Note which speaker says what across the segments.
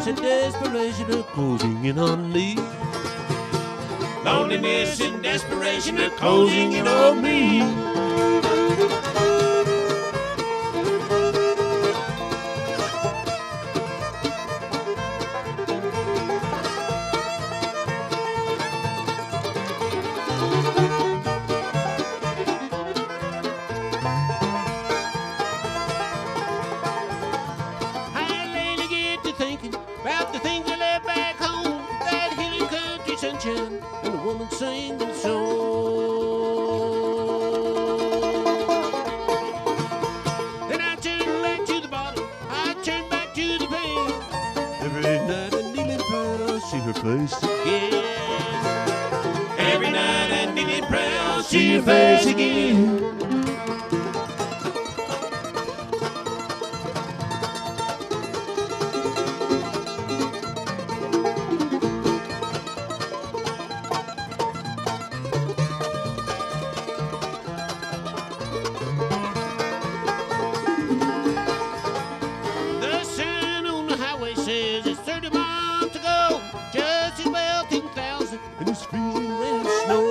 Speaker 1: Loneliness and desperation are closing in on me. Loneliness and desperation are closing in on me. And a woman singing song. And I turn back to the bottle, I turn back to the pain. Every night I kneel and pray, I'll see her face again. Every night I kneel and pray, I'll see her face again. Says it's 30 miles to go, just as well 2,000, and it's freezing rain and snow.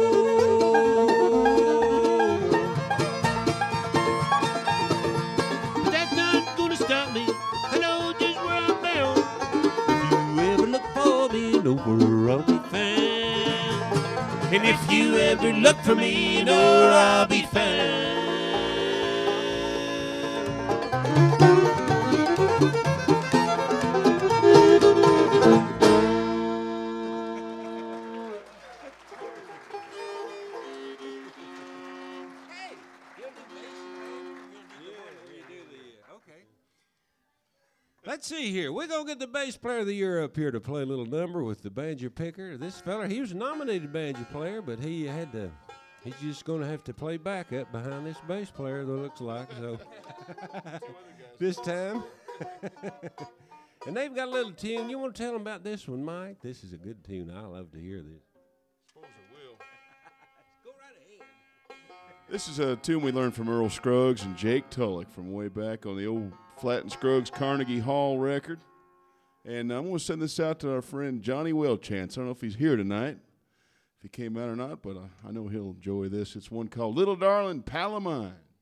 Speaker 1: But that's not gonna stop me, I know just where I'm bound. If you ever look for me, know where I'll be found. And if you ever look for me, know where I'll be found. Let's see here. We're going to get the bass player of the year up here to play a little number with the banjo picker. This fella, he was a nominated banjo player, but he's just going to have to play backup behind this bass player, it looks like. So this time. And they've got a little tune. You want to tell them about this one, Mike? This is a good tune. I love to hear this.
Speaker 2: Suppose I will.
Speaker 1: Go right ahead.
Speaker 2: This is a tune we learned from Earl Scruggs and Jake Tulloch from way back on the old Flatt and Scruggs Carnegie Hall record. And I'm going to send this out to our friend Johnny Welchance. I don't know if he's here tonight, if he came out or not, but I know he'll enjoy this. It's one called Little Darling Pal of Mine.